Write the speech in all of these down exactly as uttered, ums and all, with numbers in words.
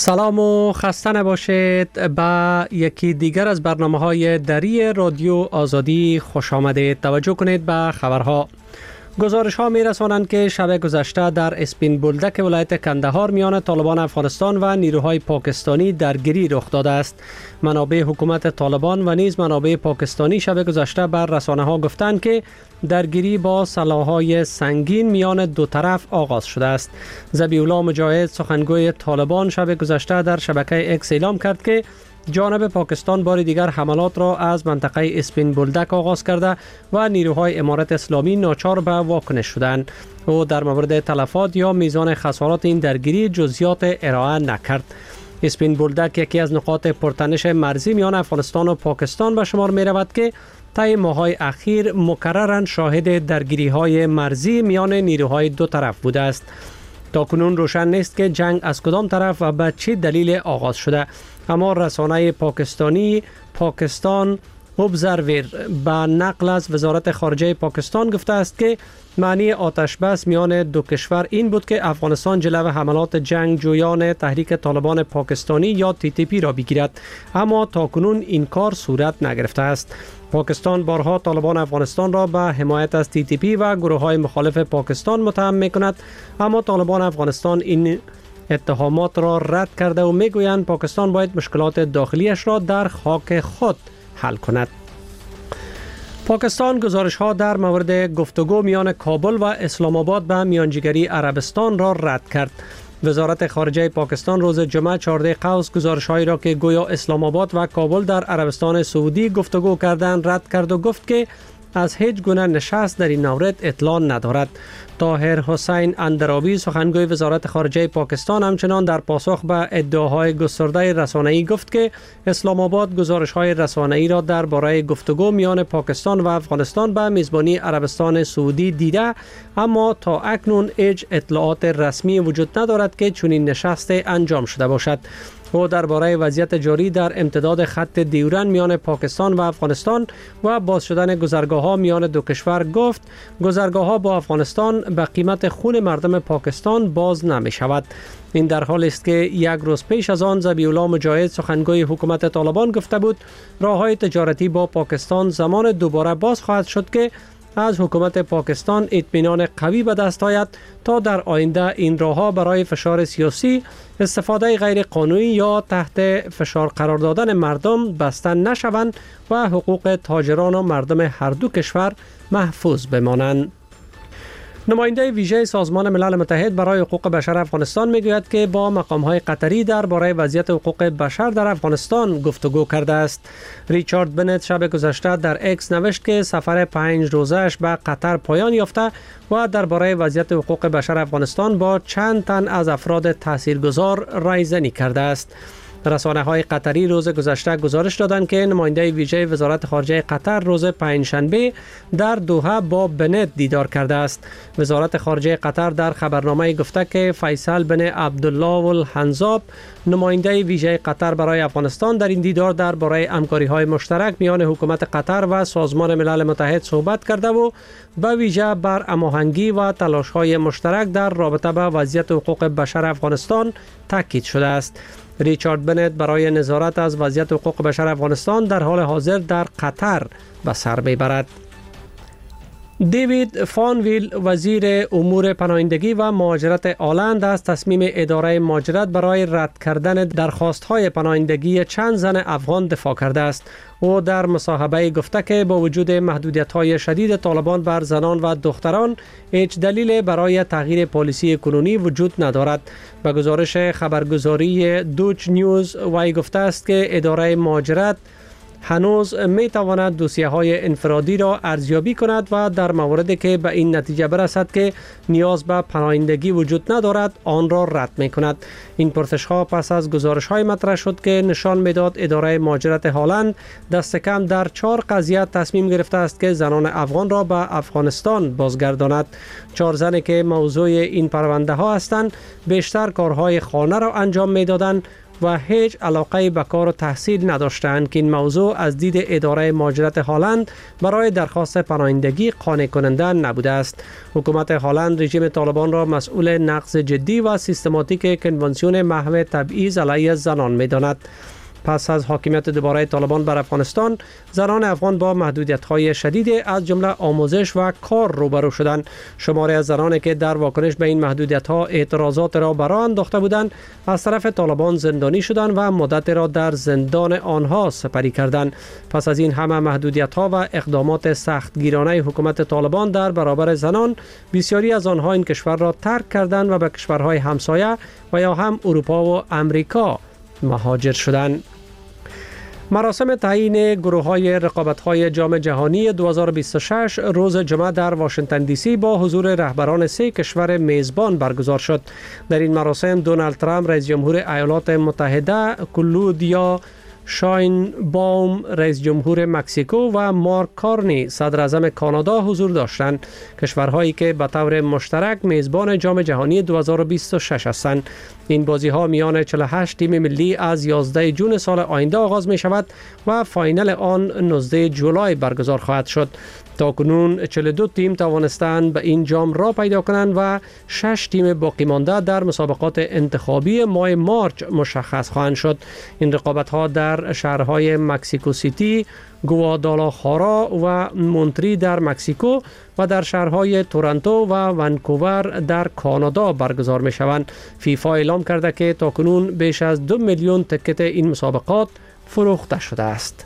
سلام و خسته نباشید. با یکی دیگر از برنامه‌های دری رادیو آزادی خوش آمدید. توجه کنید به خبرها. گزارش ها می رسانند که شب گذشته در اسپین بولدک ولایت کندهار میان طالبان افغانستان و نیروهای پاکستانی درگیری رخ داده است. منابع حکومت طالبان و نیز منابع پاکستانی شب گذشته بر رسانه ها گفتند که درگیری با سلاح‌های سنگین میان دو طرف آغاز شده است. ذبیح‌الله مجاهد سخنگوی طالبان شب گذشته در شبکه اکس اعلام کرد که جانب پاکستان بار دیگر حملات را از منطقه اسپین بولدک آغاز کرده و نیروهای امارت اسلامی ناچار به واکنش شدند. او در مورد تلفات یا میزان خسارات این درگیری جزئیات ارائه نکرد. اسپین بولدک یکی از نقاط پرتنش مرزی میان افغانستان و پاکستان به شمار می رود که طی ماه‌های اخیر مکرراً شاهد درگیری‌های مرزی میان نیروهای دو طرف بوده است. تاکنون روشن نیست که جنگ از کدام طرف و به چه دلیل آغاز شده، اما رسانه پاکستانی پاکستان ابزرور به نقل از وزارت خارجه پاکستان گفته است که معنی آتش بس میان دو کشور این بود که افغانستان جلو حملات جنگجویان تحریک طالبان پاکستانی یا تی تی پی را بگیرد، اما تاکنون این کار صورت نگرفته است. پاکستان بارها طالبان افغانستان را به حمایت از تی تی پی و گروه‌های مخالف پاکستان متهم می‌کند، اما طالبان افغانستان این اتهامات را رد کرده و میگویند پاکستان باید مشکلات داخلیش را در خاک خود حل کند. پاکستان گزارش ها در مورد گفتگو میان کابل و اسلام آباد به میانجیگری عربستان را رد کرد. وزارت خارجه پاکستان روز جمعه چهارده قوس گزارش هایی را که گویا اسلام آباد و کابل در عربستان سعودی گفتگو کردند رد کرد و گفت که از هیچ گونه نشست در این مورد اطلاع ندارد. طاهر حسین اندرابی سخنگوی وزارت خارجه پاکستان همچنان در پاسخ به ادعاهای گسترده رسانه‌ای گفت که اسلام آباد گزارش‌های رسانه‌ای را درباره گفتگو میان پاکستان و افغانستان به میزبانی عربستان سعودی دیده، اما تا اکنون هیچ اطلاعات رسمی وجود ندارد که چنین نشست انجام شده باشد. او درباره وضعیت جاری در امتداد خط دیورن میان پاکستان و افغانستان و باز شدن گذرگاه‌ها میان دو کشور گفت گذرگاه‌ها با افغانستان به قیمت خون مردم پاکستان باز نمی شود. این در حالی است که یک روز پیش از آن ذبیح‌الله مجاهد سخنگوی حکومت طالبان گفته بود راه‌های تجارتی با پاکستان زمان دوباره باز خواهد شد که از حکومت پاکستان اطمینان قوی به دست آید تا در آینده این راه‌ها برای فشار سیاسی، استفاده غیر قانونی یا تحت فشار قرار دادن مردم بسته نشوند و حقوق تاجران و مردم هر دو کشور محفوظ بمانند. نماینده ویژه سازمان ملل متحد برای حقوق بشر افغانستان میگوید که با مقام‌های قطری درباره وضعیت حقوق بشر در افغانستان گفتگو کرده است. ریچارد بنت شب گذشته در اکس نوشت که سفر پنج روزه‌اش به قطر پایان یافته و درباره وضعیت حقوق بشر افغانستان با چند تن از افراد تاثیرگذار رایزنی کرده است. رسانه‌های قطری روز گذشته گزارش دادند که نماینده ویژه وزارت خارجه قطر روز پنجشنبه در دوحه با بنت دیدار کرده است. وزارت خارجه قطر در خبرنامه گفته که فیصل بن عبدالله الحنظاب نماینده ویژه قطر برای افغانستان در این دیدار درباره همکاری‌های مشترک میان حکومت قطر و سازمان ملل متحد صحبت کرده و به ویژه بر هماهنگی و تلاش‌های مشترک در رابطه با وضعیت حقوق بشر افغانستان تاکید شده است. ریچارد بنت برای نظارت از وضعیت حقوق بشر افغانستان در حال حاضر در قطر به سر میبرد. دیوید فانویل وزیر امور پناهندگی و مهاجرت آلند از تصمیم اداره مهاجرت برای رد کردن درخواست‌های پناهندگی چند زن افغان دفاع کرده است. او در مصاحبه گفته که با وجود محدودیت‌های شدید طالبان بر زنان و دختران هیچ دلیل برای تغییر پالیسی کنونی وجود ندارد. به گزارش خبرگزاری دوچ نیوز وی گفته است که اداره مهاجرت هنوز می تواند دوسیه های انفرادی را ارزیابی کند و در موردی که به این نتیجه برسد که نیاز به پناهندگی وجود ندارد آن را رد می کند. این پرسش ها پس از گزارش های مطرح شد که نشان میداد اداره مهاجرت هلند دست کم در چهار قضیه تصمیم گرفته است که زنان افغان را به افغانستان بازگرداند. چهار زنی که موضوع این پرونده ها هستند بیشتر کارهای خانه را انجام میدادند و هیچ علاقه به کار و تحصیل نداشتند که این موضوع از دید اداره مهاجرت هلند برای درخواست پناهندگی قانع کننده نبوده است. حکومت هلند رژیم طالبان را مسئول نقض جدی و سیستماتیک کنوانسیون محو تبعیض علیه زنان می‌داند. پس از حاکمیت دوباره طالبان بر افغانستان، زنان افغان با محدودیت‌های شدید از جمله آموزش و کار روبرو شدند. شماری از زنانی که در واکنش به این محدودیت‌ها اعتراضات را به راه انداخته بودند، از طرف طالبان زندانی شدند و مدت را در زندان آنها سپری کردند. پس از این همه محدودیت‌ها و اقدامات سختگیرانه حکومت طالبان در برابر زنان، بسیاری از آنها این کشور را ترک کردند و به کشورهای همسایه و یا هم اروپا و امریکا مهاجر شدند. مراسم تعیین گروه‌های رقابت‌های جام جهانی دو هزار و بیست و شش روز جمعه در واشنگتن دی سی با حضور رهبران سه کشور میزبان برگزار شد. در این مراسم دونالد ترامپ رئیس جمهور ایالات متحده، کلودیا شاینباوم رئیس جمهور مکزیکو و مارک کارنی صدر اعظم کانادا حضور داشتند. کشورهایی که به طور مشترک میزبان جام جهانی دو هزار و بیست و شش هستند. این بازی‌ها میان چهل و هشت تیم ملی از یازده ژوئن سال آینده آغاز می شود و فاینال آن نوزده جولای برگزار خواهد شد. تاکنون چهل و دو تیم توانستند به این جام را پیدا کنند و شش تیم باقی مانده در مسابقات انتخابی ماه مارچ مشخص خواهند شد. این رقابت‌ها در شهرهای مکسیکو سیتی، گوادالاخارا و مونتری در مکزیکو و در شهرهای تورنتو و ونکوور در کانادا برگزار می شوند. فیفا اعلام کرده که تاکنون بیش از دو میلیون تکت این مسابقات فروخته شده است.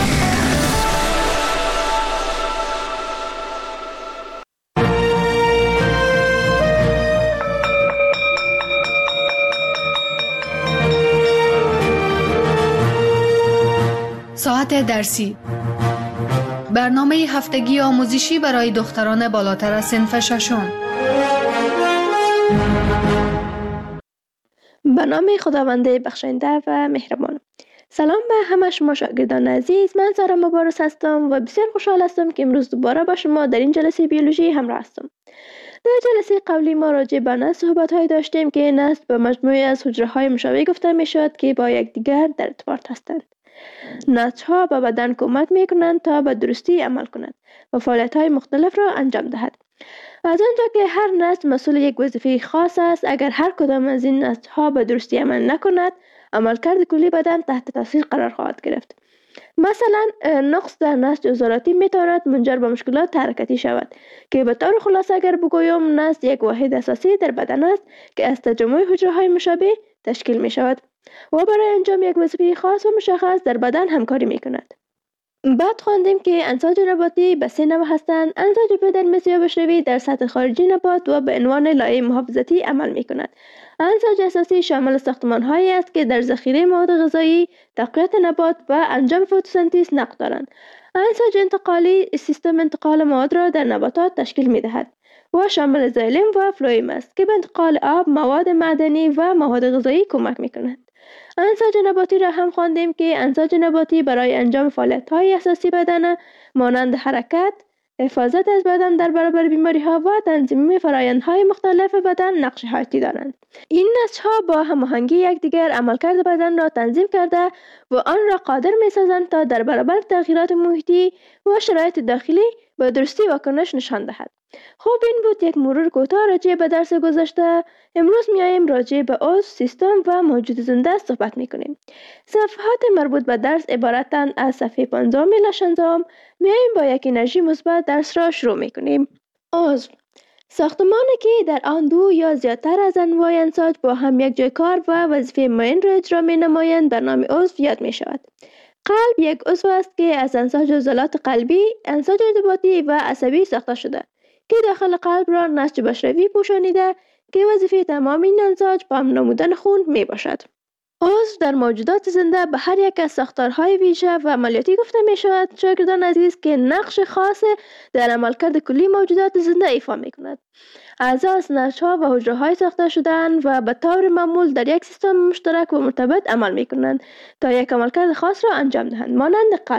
ساعت درسی، برنامه هفتگی آموزشی برای دختران بالاتر از صنف ششم. به نام خداوند بخشنده و مهربان. سلام به همه شما شاگردان عزیز، من سارا مبارز هستم و بسیار خوشحال هستم که امروز دوباره با شما در این جلسه بیولوژی همراه هستم. در جلسه قبلی ما راجع به نسل صحبت های داشتیم که نسل به مجموعه از حجره های مشابه گفته می شود که با یکدیگر در ارتباط هستند. نسل ها به بدن کمک می کنند تا به درستی عمل کنند و فعالیت های مختلف را انجام دهد. از آنجا که هر نسل مسئول یک وظیفه خاص است، اگر هر کدام از این نسل ها به درستی عمل نکند، عملکرد کلی بدن تحت تاثیر قرار خواهد گرفت. مثلا نقص در نسج عضلاتی میتواند منجر به مشکلات حرکتی شود که به طور خلاصه اگر بگویم نسج یک واحد اساسی در بدن است که از تجمع حجره های مشابه تشکیل می شود و برای انجام یک وظیفه خاص و مشخص در بدن همکاری می کند. بعد خواندیم که انساج نباتی به سه نوع هستند. انساج بدن یا بشری در سطح خارجی نبات و به عنوان لایه محافظتی عمل می کند. انساج اساسی شامل ساختمان هایی است که در ذخیره مواد غذایی، تقویت نبات و انجام فتوسنتز نقش دارند. انساج انتقالی سیستم انتقال مواد را در نباتات تشکیل می دهد و شامل زایلم و فلوئیم است که به انتقال آب، مواد معدنی و مواد غذایی کمک می کند. انساج نباتی را هم خواندیم که انساج نباتی برای انجام فعالیت‌های اساسی بدن مانند حرکت، حفاظت از بدن در برابر بیماری‌ها و تنظیم فرآیندهای مختلف بدن نقش حیاتی دارند. این نسج‌ها با هماهنگی یکدیگر عملکرد بدن را تنظیم کرده و آن را قادر می‌سازند تا در برابر تغییرات محیطی و شرایط داخلی به درستی واکنش نشان دهد. خب این بود یک مرور کوتاه راجع به درس گذشته. امروز میایم راجع به عضو، سیستم و موجود زنده صحبت میکنیم. صفحات مربوط به درس عبارتند از صفحه پانزدهم الی شانزدهم. میایم با یک انرژی مثبت درس را شروع میکنیم. عضو، ساختمانی که در آن دو یا زیادتر از انواع انساج با هم یک جای کار و وظیفه معین را اجرا می نمایند به نام عضو یاد می شود. قلب یک عضو است که از انساج عضلات قلبی، انساج ارتباطی و عصبی ساخته شده که داخل قلب را نسج بشروی پوشانیده که وظیفه تمام این انساج پمپ نمودن خون می باشد. عضو در موجودات زنده به هر یک از ساختارهای ویژه و عملیاتی گفته می شود شاگردان عزیز که نقش خاص در عملکرد کلی موجودات زنده ایفا می کند. اعضا از نسج‌ها و حجره‌های ساخته شده‌اند و به طور معمول در یک سیستم مشترک و مرتبط عمل می کنند تا یک عملکرد خاص را انجام دهند. مانند قلب،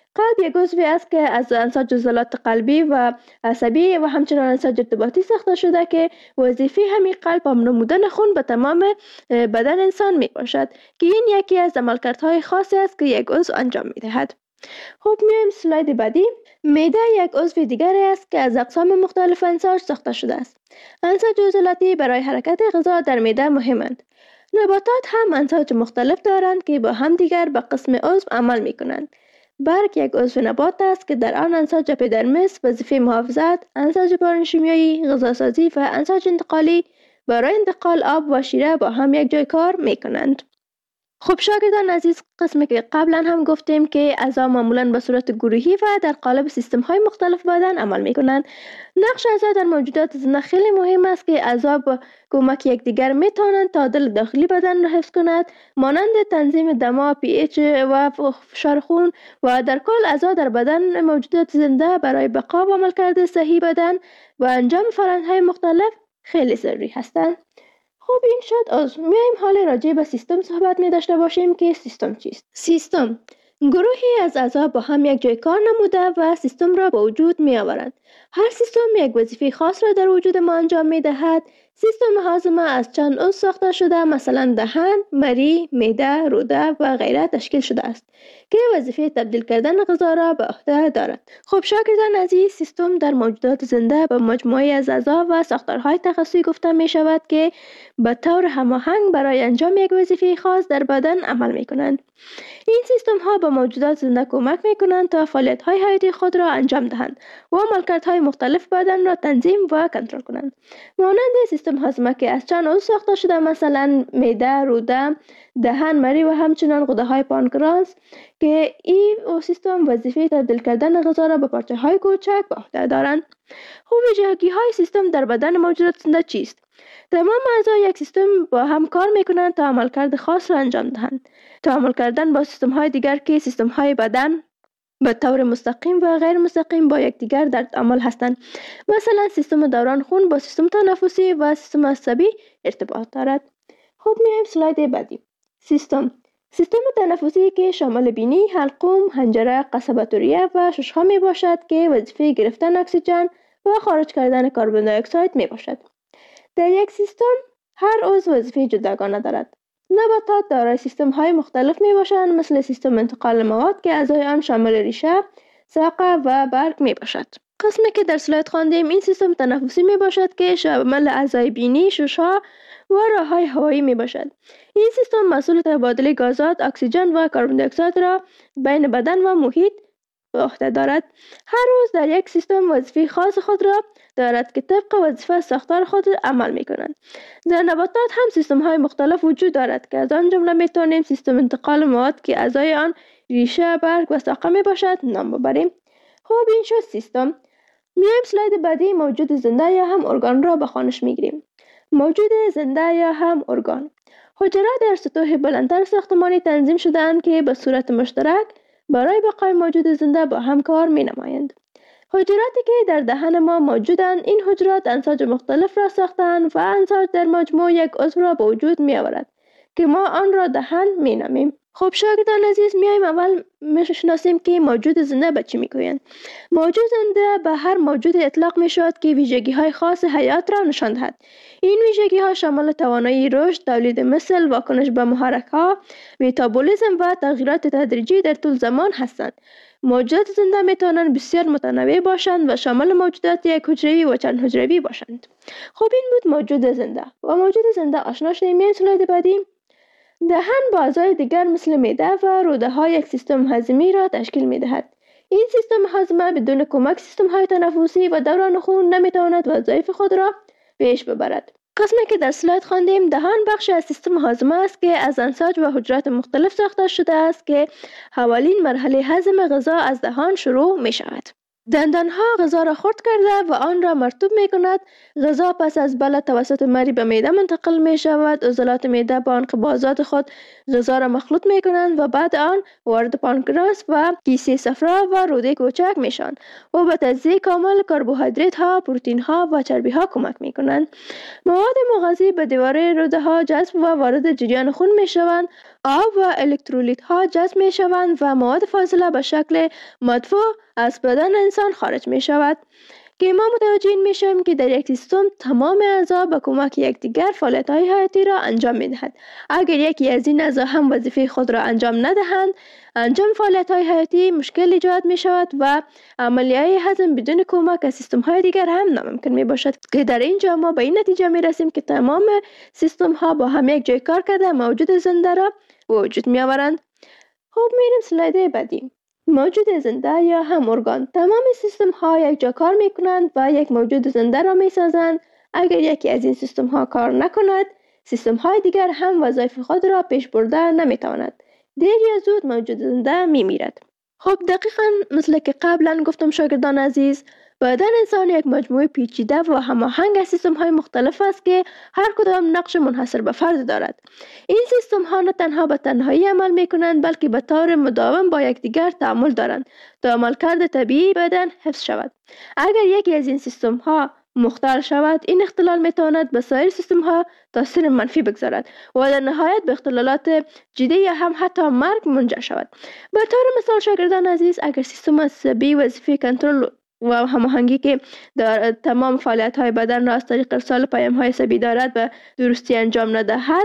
قلب یک عضوی است که از انساج عضلات قلبی و عصبی و همچنین انساج ارتباطی ساخته شده که وظیفه همین قلب هم نمودن خون به تمام بدن انسان می باشد که این یکی از عملکردهای خاصی است که یک عضو انجام می دهد. خب میایم سلاید بعدی. معده یک عضو دیگری است که از اقسام مختلف انساج ساخته شده است. انساج عضلاتی برای حرکت غذا در معده مهمند. نباتات هم انساج مختلف دارند که با هم دیگر به قسم عضو عمل می کنند. برگ یک عضو نبات است که در آن انساج اپیدرمیس وظیفه محافظت، انساج پارنشیمیایی، غذاسازی و انساج انتقالی برای انتقال آب و شیره با هم یک جای کار می کنند. خب شاگردان عزیز، قسمی که قبلا هم گفتیم که اعضا معمولا به صورت گروهی و در قالب سیستم های مختلف بدن عمل می کنند. نقش اعضا در موجودات زنده خیلی مهم است که اعضا با کمک یکدیگر می توانند تعادل داخلی بدن را حفظ کنند، مانند تنظیم دما، پی ایچ و فشار خون و در کل اعضا در بدن موجودات زنده برای بقا و عملکرد صحیح بدن و انجام فرآیندهای مختلف خیلی ضروری هستند. خب این شد از میایم حال راجع به سیستم صحبت می داشته باشیم که سیستم چیست؟ سیستم گروهی از اعضا با هم یک جای کار نموده و سیستم را به وجود می آورند. هر سیستم یک وظیفه خاص را در وجود ما انجام می دهد. سیستم هاضمه از چند عضو ساخته شده، مثلا دهن، مری، معده، روده و غیره تشکیل شده است که وظیفه تبدیل کردن غذا را به عهده دارد. خب شاگردان عزیز، سیستم در موجودات زنده به مجموعه از اعضا و ساختارهای تخصصی گفته می شود که به طور هماهنگ برای انجام یک وظیفه خاص در بدن عمل می کنند. این سیستم ها به موجودات زنده کمک می کنند تا فعالیت های حیاتی خود را انجام دهند و عملکردهای مختلف بدن را تنظیم و کنترل کنند. مانند سیستم هاضمه که از چند عضو ساخته شده، مثلا معده، روده، دهن، مری و همچنین غده های پانکراس که این سیستم وظیفه تبدیل کردن غذا را به پارچه های کوچک به عهده دارند. خب ویژگی های سیستم در بدن موجودات زنده چیست؟ تمام اعضای یک سیستم با هم کار میکنند تا عملکرد خاص را انجام دهند. تا عمل کردن با سیستم های دیگر که سیستم های بدن به طور مستقیم و غیر مستقیم با یکدیگر در تعامل هستند. مثلا سیستم دوران خون با سیستم تنفسی و سیستم عصبی ارتباط دارد. خب میایم سلاید بعدی. سیستم سیستم تنفسی که شامل بینی، حلقوم، حنجره، قصبه ریه و ششها می باشد که وظیفه گرفتن اکسیژن و خارج کردن کربن دی اکساید می باشد. در یک سیستم هر عضو وظیفه جداگانه دارد. نباتات دارای سیستم های مختلف می باشند، مثل سیستم انتقال مواد که اعضای آن شامل ریشه، ساقه و برگ می باشد. قسمی که در سلاید خواندیم این سیستم تنفسی می باشد که شامل اعضای بینی، ششها و راههای هوایی می باشد. این سیستم مسئول تبادل گازات، اکسیژن و کربن دی اکساید را بین بدن و محیط به عهده دارد. هر روز در یک سیستم وظیفه خاص خود را دارد که طبق وظیفه ساختار خود عمل می کنند. در نباتات هم سیستم های مختلف وجود دارد که از آن جمله می توانیم سیستم انتقال مواد که اعضای آن ریشه، برگ و ساقه می باشد نام ببریم. خب این شد سیستم. میایم سلاید بعدی موجود زنده یا هم ارگان را به خوانش می گیریم. موجود زنده یا هم ارگان حجرات در سطوح بلندتر ساختمانی تنظیم شده‌اند که به صورت مشترک برای بقای موجود زنده با هم کار می نمایند. حجراتی که در دهن ما موجودند، این حجرات انساج مختلف را ساختند و انساج در مجموع یک عضو را به وجود می آورد که ما آن را دهن می نامیم. خب شاگردان عزیز، میایم اول میشناسیم که موجود زنده به چی میگویند. موجود زنده به هر موجود اطلاق می شود که ویژگی های خاص حیات را نشان دهد. این ویژگی ها شامل توانایی رشد، تولید مثل، واکنش به محرک ها، متابولیسم و تغییرات تدریجی در طول زمان هستند. موجودات زنده می توانند بسیار متنوع باشند و شامل موجودات یک حجروی و چند حجروی باشند. خب این بود موجود زنده. و موجود زنده آشنا شدیم. میایم سلاید بعدی. دهن با اعضای دیگر مثل معده و روده ها یک سیستم هضمی را تشکیل می دهد. این سیستم هضم بدون کمک سیستم های تنفسی و دوران خون نمی تواند وظایف خود را پیش ببرد. قسمی که در سلاید خواندیم، دهان بخش از سیستم هاضمه است که از انساج و حجرات مختلف ساخته شده است که اولین مرحله هضم غذا از دهان شروع می شود. دندانها غذا را خرد کرده و آن را مرطوب می کند. غذا پس از بلع توسط مری به معده منتقل می شود. عضلات معده با انقباضات خود غذا را مخلوط می کنند و بعد آن وارد پانکراس و کیسه صفرا و روده کوچک می شوند و به تجزیه کامل کربوهیدرات ها، پروتئین ها و چربی ها کمک می کنند. مواد مغذی به دیواره روده ها جذب و وارد جریان خون می شوند. آب و الکترولیت ها جذب می شوند و مواد فاضله به شکل مدفوع از بدن انسان خارج می شود که ما متوجه می شویم که در یک سیستم تمام اعضا به کمک یکدیگر فعالیت های حیاتی را انجام می دهند. اگر یکی از این اعضا هم وظیفه خود را انجام ندهند، انجام فعالیت های حیاتی مشکل ایجاد می شود و عملیه هضم بدون کمک از سیستم های دیگر هم ناممکن می باشد که در اینجا ما به این نتیجه می رسیم که تمام سیستم ها با هم یک جای کار کرده موجود زنده را وجود می آورند. خب میریم سلاید بعدی. موجود زنده یا هم ارگان. تمام سیستم ها یک جا کار می کنند و یک موجود زنده را می سازند. اگر یکی از این سیستم ها کار نکند، سیستم های دیگر هم وظایف خود را پیش برده نمی تواند. دیر یا زود موجود زنده می میرد. خب دقیقاً مثل که قبلا گفتم شاگردان عزیز، بدن انسان یک مجموعه پیچیده و هماهنگ از سیستم های مختلف است که هر کدام نقش منحصر به فرد دارد. این سیستم ها نه تنها به تنهایی عمل می کنند بلکه به طور مداوم با یکدیگر تعامل دارند تا عملکرد طبیعی بدن حفظ شود. اگر یکی از این سیستم ها مختل شود، این اختلال می تواند به سایر سیستم ها تاثیر منفی بگذارد و در نهایت به اختلالات جدی یا هم حتی مرگ منجر شود. به طور مثال شاگردان عزیز، اگر سیستم عصبی وظیفه کنترل و هماهنگی که در تمام فعالیت های بدن را از طریق ارسال پیام های عصبی دارد و درستی انجام ندهد،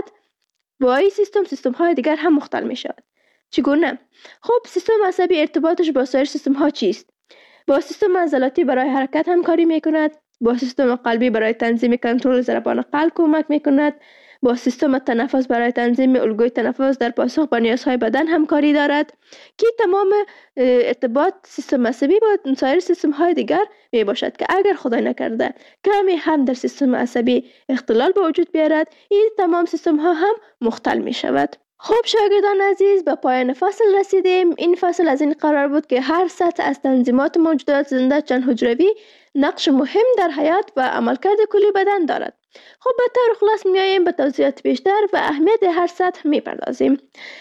با این سیستم سیستم های دیگر هم مختل می شود. چگونه؟ خب سیستم عصبی ارتباطش با سایر سیستم ها چیست؟ با سیستم عضلاتی برای حرکت همکاری می کند، با سیستم قلبی برای تنظیم کنترل ضربان قلب کمک می کند، با سیستم تنفس برای تنظیم الگوی تنفس در پاسخ به نیازهای بدن همکاری دارد که تمام ارتباط سیستم عصبی با سایر سیستم های دیگر می باشد که اگر خدای نکرده کمی هم در سیستم عصبی اختلال به وجود بیارد، این تمام سیستم ها هم مختل می شود. خب شاگردان عزیز، به پایان فصل رسیدیم. این فصل از این قرار بود که هر سطح از تنظیمات موجودات زنده چند حجروی نقش مهم در حیات و عملکرد کلی بدن دارد. خب به طور خلاص میاییم به توضیحات بیشتر و اهمیت هر سطح میپردازیم.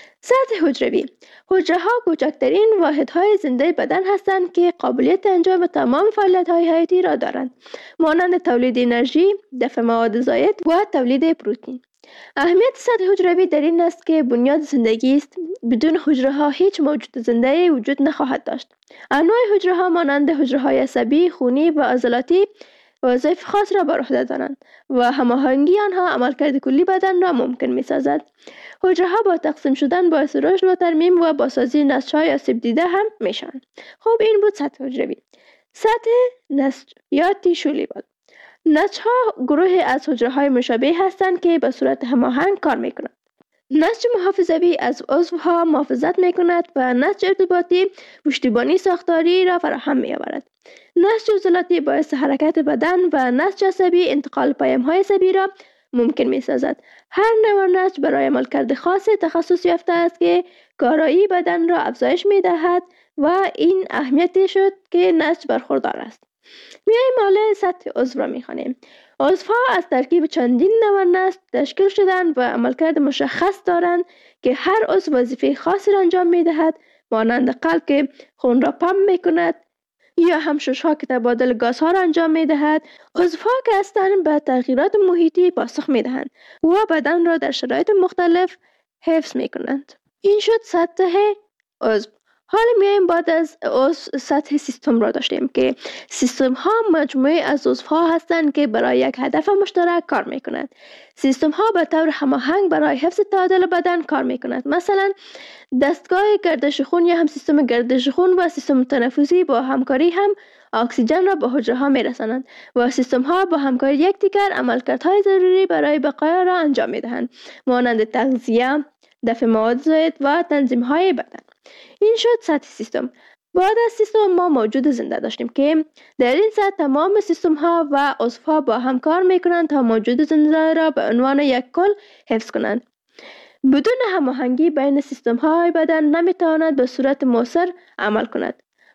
سطح حجروی. حجره ها کوچکترین واحدهای زنده بدن هستند که قابلیت انجام تمام فعالیت‌های حیاتی را دارند، مانند تولید انرژی، دفع مواد زائد و تولید پروتئین. اهمیت سطح حجروی در این است که بنیاد زندگی است. بدون حجره ها هیچ موجود زنده وجود نخواهد داشت. انواع حجره ها مانند حجره های عصبی، خونی و عضلاتی وظایف خاص را بر عهده دارند و هماهنگی آنها عملکرد کلی بدن را ممکن می سازد. حجره ها با تقسیم شدن باعث رشد و ترمیم و بازسازی نسج‌های آسیب دیده هم می شوند. خب این بود سطح حجروی. سطح نسج یا تیشو بود. نسج ها گروه از حجره های مشابه هستند که به صورت هماهنگ کار می کنند. نسج محافظوی از عضوها محافظت می کند و نسج ارتباطی پشتیبانی ساختاری را فراهم می آورد. نسج عضلاتی باعث حرکت بدن و نسج عصبی انتقال پیام های عصبی را ممکن می سازد. هر نوع نسج برای عملکرد خاص تخصص یافته است که کارایی بدن را افزایش می دهد و این اهمیتی شد که نسج برخوردار است. میایم حالا سطح عضو را میخوانیم. عضوها از ترکیب چندین نوع نسج تشکیل شدند و عملکرد مشخص دارند که هر عضو وظیفه خاصی را انجام میدهد، مانند قلب که خون را پمپ میکند یا هم ششها که تبادل گازها را انجام میدهد. عضوها که هستند به تغییرات محیطی پاسخ میدهند و بدن را در شرایط مختلف حفظ میکنند. این شد سطح عضو. حالا میایم بعد از عضو سطح سیستم را داشتیم که سیستم ها مجموعه از عضوها هستند که برای یک هدف مشترک کار میکنند. سیستم ها به طور هماهنگ برای حفظ تعادل بدن کار میکنند. مثلا دستگاه گردش خون یا هم سیستم گردش خون و سیستم تنفسی با همکاری هم اکسیژن را به حجره ها میرسانند و سیستم ها با همکاری یکدیگر عملکردهای ضروری برای بقا را انجام میدهند، مانند تغذیه، دفع مواد زائد و تنظیم های بدن. این شد سطح سیستم. بعد از سیستم ما موجود زنده داشتیم که در این سطح تمام سیستم ها و عضوها با هم کار میکنند تا موجود زنده را به عنوان یک کل حفظ کنند. بدون هماهنگی بین سیستم های بدن نمیتواند به صورت مؤثر عمل کند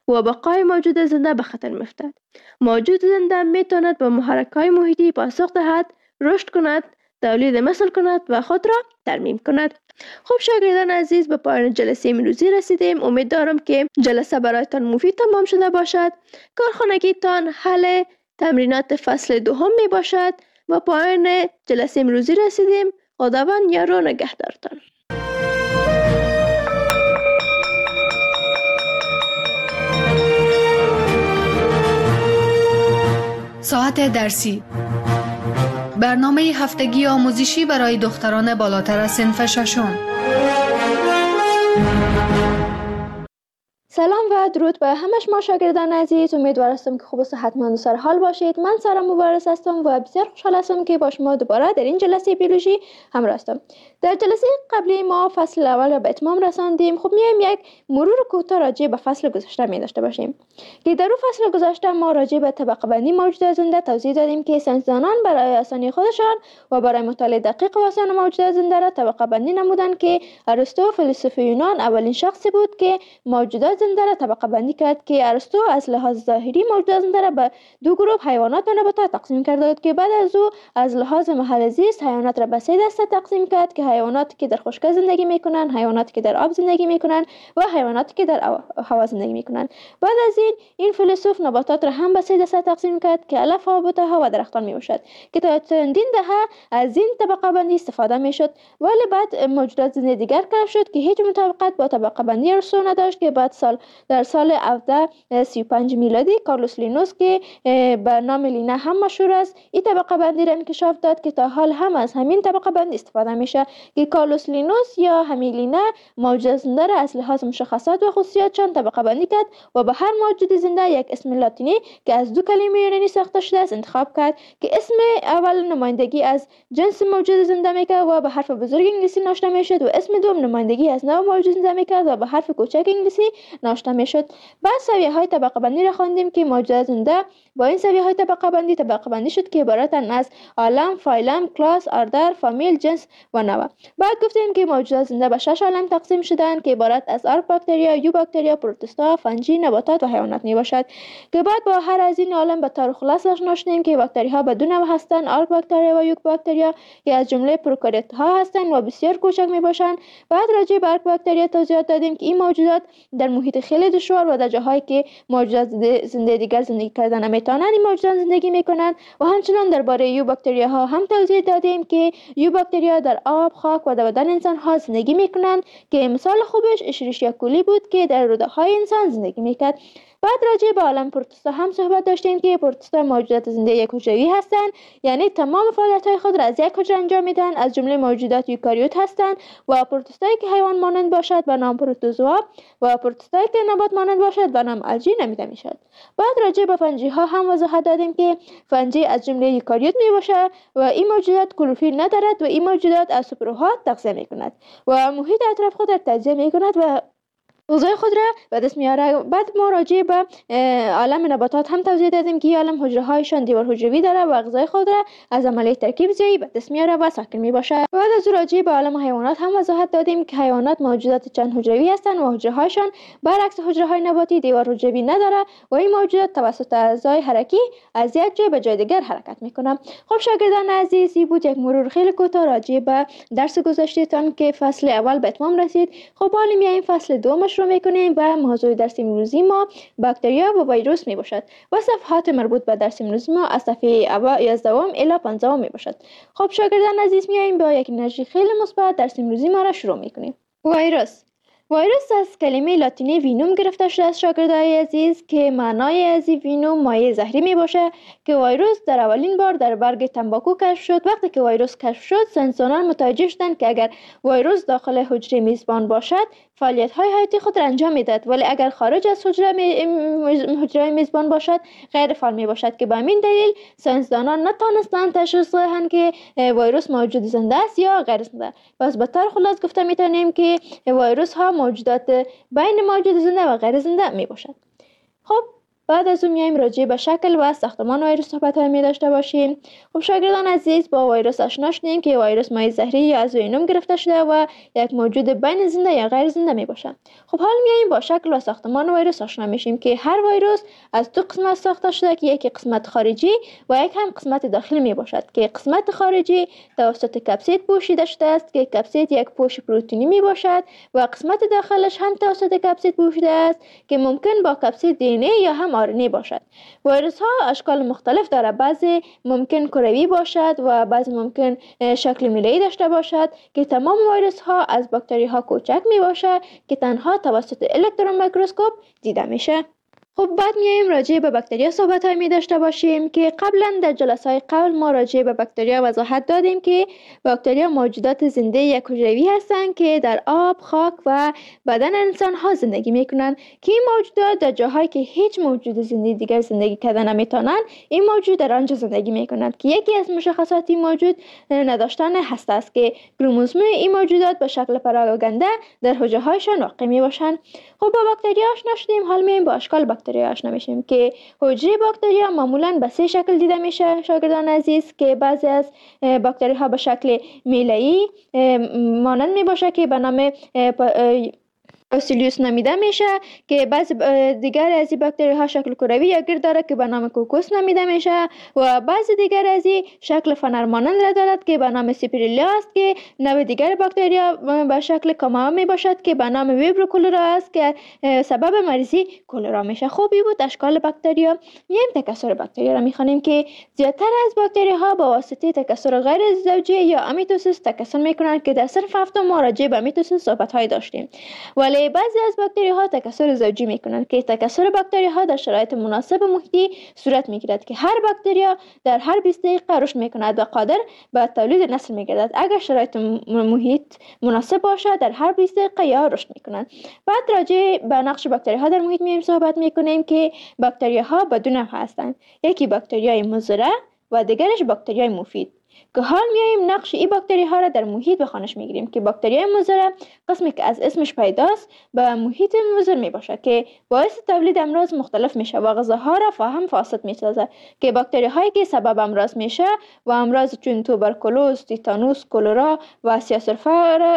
و بقای موجود زنده به خطر می‌افتد. موجود زنده میتواند با محرک‌های محیطی پاسخ دهد، رشد کند، تولید مثل کند و خود را ترمیم کند. خب شاگردان عزیز، به پایان جلسه امروزی رسیدیم. امیدوارم که جلسه برایتان مفید تمام شده باشد. کارخانگیتان حل تمرینات فصل دوم می باشد. و پایان جلسه امروزی رسیدیم. خداوند یار و نگهدارتان. ساعت درسی، برنامه هفتگی آموزشی برای دختران بالاتر از صنف ششم. سلام و درود به همه شما شاگردان عزیز. امیدوار هستم که خوب و صحتمند و سر حال باشید. من سارا مبارز هستم و بسیار خوشحال هستم که با شما دوباره در این جلسه بیولوژی همراه هستم. در جلسه قبلی ما فصل اول را به اتمام رساندیم. خب میایم یک مرور کوتاه راجع به فصل گذشته می داشته باشیم که در اون فصل گذشته ما راجع به طبقه بندی موجودات زنده توضیح دادیم که ساینسدانان برای آسانی خودشان و برای مطالعه دقیق و آسان موجودات زنده را طبقه بندی نمودند که ارسطو فیلسوف یونان اولین شخصی بود که موجودات زنده را طبقه بندی کرد که ارسطو از لحاظ ظاهری موجودات زنده را به دو گروه حیوانات و نباتات تقسیم کرده بود که بعد از او از لحاظ محل زیست حیوانات را به سه دسته تقسیم کرد که حیواناتی که در خشکی زندگی میکنند، حیواناتی که در آب زندگی میکنند و حیواناتی که در هوا زندگی میکنند. بعد از این این فیلسوف نباتات را هم به سه دسته تقسیم کرد که علف ها، بوته ها و درختان میباشد که تا چندین دهه از این طبقه بندی استفاده میشد، ولی بعد موجودات زنده دیگر کشف شد که هیچ مطابقت با طبقه بندی ارسطو نداشت که بعد سال در سال هفده سی و پنج میلادی کارلوس لینوس که به نام لینا هم مشهور است این طبقه بندی را انکشاف داد که تا حال هم از همین طبقه بندی استفاده میشه که کارلوس لینوس یا همین لینا موجود زنده را از لحاظ مشخصات و خصوصیاتشان طبقه بندی کرد و به هر موجود زنده یک اسم لاتینی که از دو کلمه یونانی ساخته شده است انتخاب کرد که اسم اول نمایندگی از جنس موجود زنده میکرد و به حرف بزرگ انگلیسی نوشته میشد و اسم دوم نمایندگی از نوع موجود زنده میکرد و به حرف کوچک انگلیسی نوشته میشد. بعد سویه های طبقه بندی را خواندیم که موجودات زنده با این سویه های طبقه بندی طبقه بندی شد که عبارتند از عالم، فایلم، کلاس، اردر، فامیل، جنس و نوع. بعد گفتیم که موجودات زنده به شش عالم تقسیم شدند که عبارت از آرک باکتریا، یو باکتریا، پروتوستا، فنجی، نباتات و حیوانات می باشد که بعد با هر از این عالم به طور خلاص آشنا شدیم که باکتری ها به دو نوع هستند، آرک باکتریا و یوک باکتریا که از جمله پروکاریوت ها هستند و بسیار کوچک می باشند. بعد راجع به آرک باکتریا توضیحات دادیم که این موجودات در محیط خیلی دشوار و در جاهایی که موجودات زنده دیگر زندگی کردن نمیتونند این موجودات زندگی میکنند و همچنان درباره یو باکتریا ها هم توضیح دادیم که یو باکتریا در آب، خاک و در بدن انسان ها زندگی میکنند که مثال خوبش اشریشیا کولی بود که در روده های انسان زندگی میکرد. بعد راجع به عالم پروتوستا هم صحبت داشتیم که پروتوستا موجودات زنده یک حجروی هستند، یعنی تمام فعالیت‌های خود را از یک حجره انجام میدن، از جمله موجودات یوکاریوت هستند و پروتوستایی که حیوان مانند باشد به نام پروتوزوا و پروتوستایی که نبات مانند باشد به نام الژی نامیده میشد. بعد راجع به فنجی ها هم وضاحت دادیم که فنجی از جمله یوکاریوت میباشد و این موجودات کلروفیل ندارد و این موجودات از سوپرها تغذیه میکند و محیط اطراف خود را تجزیه میکند و غذای خود را به دست میاره. بعد ما راجع به عالم نباتات هم توضیح دادیم که عالم حجره هایشان دیوار حجروی داره و غذای خود را از عملیه ترکیب زیایی به دست میاره و ساکن میباشه. بعد از راجع به عالم حیوانات هم وضاحت دادیم که حیوانات موجودات چند حجروی هستند و حجره هایشان برعکس حجره های نباتی دیوار حجروی نداره و این موجودات توسط اعضای حرکی از یک جای به جای دیگر حرکت میکنه. خب شاگردان عزیز، این بود یک مرور خیلی کوتاه راجع به درس گذشتهتان که فصل اول به اتمام رسید. خب حالا میایم فصل دومش رو میکنیم و موضوع درس امروزی ما باکتریا و ویروس می باشد و صفحات مربوط به درس امروزی ما از صفحه یازده الی پانزده می باشد. خب شاگردان عزیز، میایم با یک انرژی خیلی مثبت درس امروزی ما را شروع میکنیم. ویروس ویروس از کلمه لاتینی وینوم گرفته شده است شاگردان عزیز که معنای از وینوم مایع زهری می باشه که ویروس در اولین بار در برگ تنباکو کشف شد. وقتی که ویروس کشف شد ساینسدانان متوجه شدند که اگر ویروس داخل حجره میزبان باشد فعالیت های حیاتی خود را انجام میدهد، ولی اگر خارج از حجره می... حجره میزبان باشد غیر فعال می باشد که به همین دلیل ساینسدانان نتوانستند تشخیص دهند که ویروس موجود زنده است یا غیر زنده. پس به طور خلاص گفته میتونیم که ویروس ها موجودات بین موجود زنده و غیر زنده می باشد. خب بعد از اون میایم راجع به شکل و ساختمان ویروس صحبت‌های می داشته باشیم. خب شاگردان عزیز، با ویروس آشنا شدیم که ویروس مایع زهری یا از ژنوم گرفته شده و یک موجود بین زنده یا غیر زنده می باشد. خب حال میایم با شکل و ساختمان ویروس آشنا میشیم که هر ویروس از دو قسمت ساخته شده که یکی قسمت خارجی و یک هم قسمت داخلی می باشد که قسمت خارجی توسط کپسید پوشیده شده است که کپسید یک پوش پروتئینی می باشد و قسمت داخلش هم توسط کپسید پوشیده است که ممکن با کپسید دی ان ای یا هم آر ان ای باشد. ویروس ها اشکال مختلف داره، بعضی ممکن کروی باشد و بعضی ممکن شکل میله‌ای داشته باشد که تمام ویروس ها از باکتری ها کوچک می باشد که تنها توسط الکترون میکروسکوپ دیده میشه. خب بعد میایم راجع به باکتریا صحبت های می داشته باشیم که قبلا در جلسه های قبل ما راجع به باکتریا وضاحت دادیم که باکتریا موجودات زنده یک حجروی هستند که در آب، خاک و بدن انسان ها زندگی میکنند که این موجودات در جاهایی که هیچ موجود زنده دیگر زندگی کردن نمیتونند این موجود در آنجا زندگی میکنند که یکی از مشخصات این موجود نداشتن هسته است که کروموزوم این موجودات به شکل پراگنده در حجره هایشان واقع می باشند. خب با باکتریا آشنا شدیم، حال میایم با اشکال باکتریا آشنا میشیم که حجره باکتریا معمولا به سه شکل دیده میشه شاگردان عزیز، که بعضی از باکتری ها به شکل میله‌ای مانند می باشه که به نام اوسیلیوس نامیده میشه، که بعضی دیگر از این باکتری ها شکل کروی یا گرد داره که به نام کوکوس نامیده میشه و بعضی دیگر از این شکل فنر مانند را دارد که به نام سیپریلا است، که نوع دیگر باکتریا به شکل کاما می باشد که به نام ویبرو کولرا است که سبب مریضی کولرا میشه. خوبی بود اشکال باکتریا. میایم تکثر باکتریا را میخوانیم که زیادتر از باکتری ها با واسطه تکثر غیر زوجی یا امیتوسیس تکثر میکنند که در صنف هفتم ما راجع به امیتوسیس صحبت های داشتیم. ولی بعضی از باکتری ها تکثر زوجی میکنند که تکثر باکتری ها در شرایط مناسب محیطی صورت میگیرد که هر باکتریا در هر بیست دقیقه رشد میکند و قادر به تولید نسل میگردد. اگر شرایط محیط مناسب باشد در هر بیست دقیقه یا رشد میکنند. بعد راجع به نقش باکتری ها در محیط میایم صحبت میکنیم که باکتری ها به دو نوع هستند، یکی باکتریای مضر و دیگرش باکتریای مفید، که حال میایم نقش این باکتری ها را در محیط به خوانش میگیریم که باکتریای مضر قسمی که از اسمش پیداست به محیط مضر می باشد که باعث تولید امراض مختلف میشه و غذاها را فاهم فاسد میسازه، که باکتری هایی که سبب امراض میشه و امراض چون توبرکولوز، تیتانوس، کولرا و سیاه‌سرفه را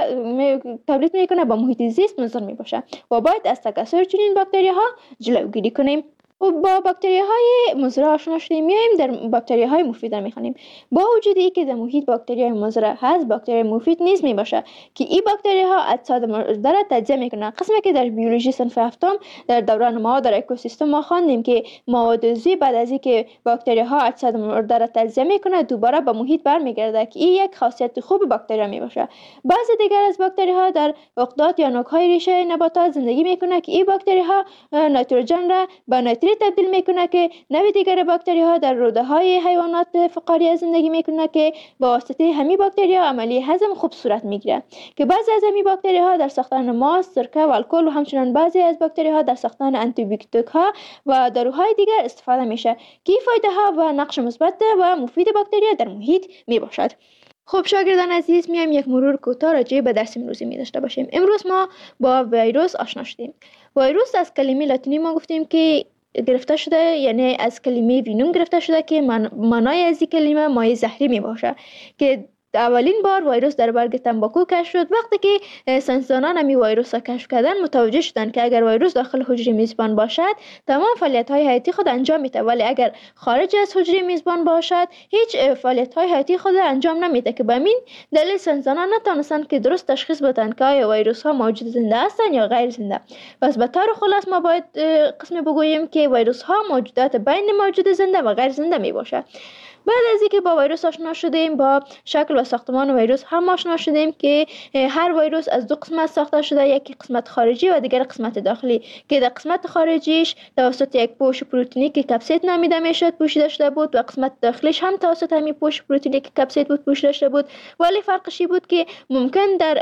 تولید میکنه با محیط زیست مضر می باشه و باید از تکثر چنین باکتری ها جلوگیری کنیم. و با باکتری های مضر آشنا شدیم، میایم در باکتری های مفید میخوانیم. با وجود اینکه در محیط باکتری های مضر هست، باکتری مفید نیز می باشه که این باکتری ها اجساد مرده را تجزیه میکنن. قسمی که در بیولوژی صنف هفتم در دوران ما در اکوسیستم ما خواندیم که مواد عضوی بعد از اینکه باکتری ها اجساد مرده را تجزیه میکنه دوباره به محیط برمیگرده که این یک خاصیت خوب باکتری می باشه. بعضی دیگر از باکتری ها در عقدات یا نوک های ریشه نباتات زندگی میکنه که این باکتری ها نیتروژن را به نیتریت تبدیل میکنه، که نوع دیگر باکتری ها در روده های حیوانات فقاریه زندگی میکنه که با واسطه همین باکتری ها عملی هضم خوب صورت میگیره، که بعضی از همین باکتری ها در ساختن ماست، سرکه و الکل و همچنین بعضی از باکتری ها در ساختن آنتی بیوتیک ها و داروهای دیگر استفاده میشه که فایده ها و نقش مثبت و مفید باکتری در محیط میباشد. خب شاگردان عزیز، میایم یک مرور کوتاه راجع به درس امروزی می داشته باشیم. امروز ما با ویروس آشنا شدیم. ویروس از کلمه لاتینی ما گفتیم که گرفته شده، یعنی از کلمه وینوم گرفته شده که معنای از این کلمه مایع زهری می باشه، که اولین بار ویروس در برگ تنباکو کشف شد. وقتی که ساینسدانان همی ویروس را کشف کردن متوجه شدن که اگر ویروس داخل حجره میزبان باشد تمام فعالیت های حیاتی خود انجام میده، ولی اگر خارج از حجره میزبان باشد هیچ فعالیت های حیاتی خود انجام نمیده، که به همین دلیل ساینسدانان نتونستن که درست تشخیص بدن که آیا ویروس ها موجود زنده هستند یا غیر زنده. پس به طور خلاص ما باید قسمی بگوییم که ویروس ها موجودات بین موجود زنده و غیر زنده می باشد. بعد از اینکه با ویروس آشنا شدیم، با شکل و ساختمان ویروس هم آشنا شدیم که هر ویروس از دو قسمت ساخته شده، یکی قسمت خارجی و دیگر قسمت داخلی، که در قسمت خارجیش توسط یک پوش پروتئینی که کپسید نامیده میشد پوشیده شده بود و قسمت داخلیش هم توسط همین پوش پروتئینی که کپسید بود پوشیده شده بود، ولی فرقش بود که ممکن در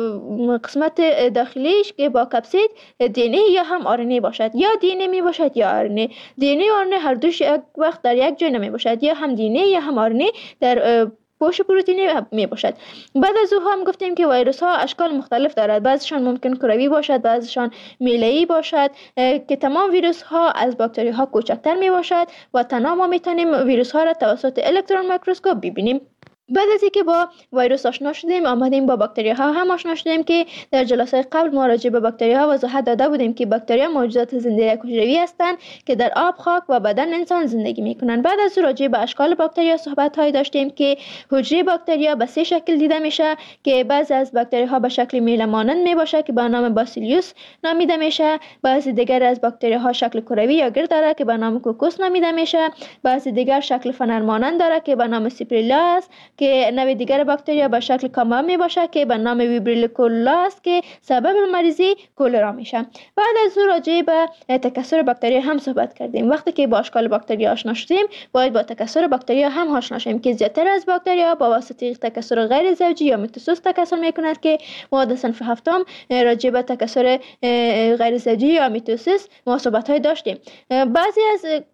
قسمت داخلیش که با کپسید دی ان ای یا هم آر ان ای باشد، یا دی ان ای می باشد یا آر ان ای. دی ان ای و آر ان ای هر دوش یک وقت در یک جای نمی باشد، یا هم دی ان ای یا هم آر ان ای در پوش پروتئینی می باشد. بعد از او هم گفتیم که ویروس ها اشکال مختلف دارد. بعضیشان ممکن کروی باشد، بعضیشان میله‌ای باشد که تمام ویروس ها از باکتری ها کوچکتر می باشد و تنها ما میتونیم ویروس ها را توسط الکترون میکروسکوپ ببینیم. بعد از اینکه با ویروس آشنا شدیم، آمدیم با باکتری ها هم آشنا شدیم که در جلسه قبل ما راجع به باکتری ها وضاحت داده بودیم که باکتری ها موجودات زنده یک حجروی هستند که در آب، خاک و بدن انسان زندگی میکنند. بعد از راجع به اشکال باکتری ها صحبت های داشتیم که حجره باکتری ها به سه شکل دیده میشه که بعضی از باکتری ها به شکل میله مانند می باشه که به نام باسیلیوس نامیده میشه، بعضی دیگر از باکتری ها شکل کروی یا گرد داره که به نام کوکوس نامیده میشه، بعضی دیگر شکل فنر مانند داره که به نام سیپریلا است که نوع دیگر باکتریا به شکل کاما می باشه که به نام ویبریلوکولا است که سبب مریضی کولرا میشه. بعد از او راجع به تکثر باکتریا هم صحبت کردیم. وقتی که با اشکال باکتریا آشنا شدیم، باید با تکثر باکتریا هم آشنا شیم که زیادتر از باکتریا با واسطه تکثر غیر زوجی یا میتوسیس تکثر میکند که ما در صنف هفتم راجع به تکثر غیر زوجی یا میتوسیس ما صحبت های داشتیم. بعضی از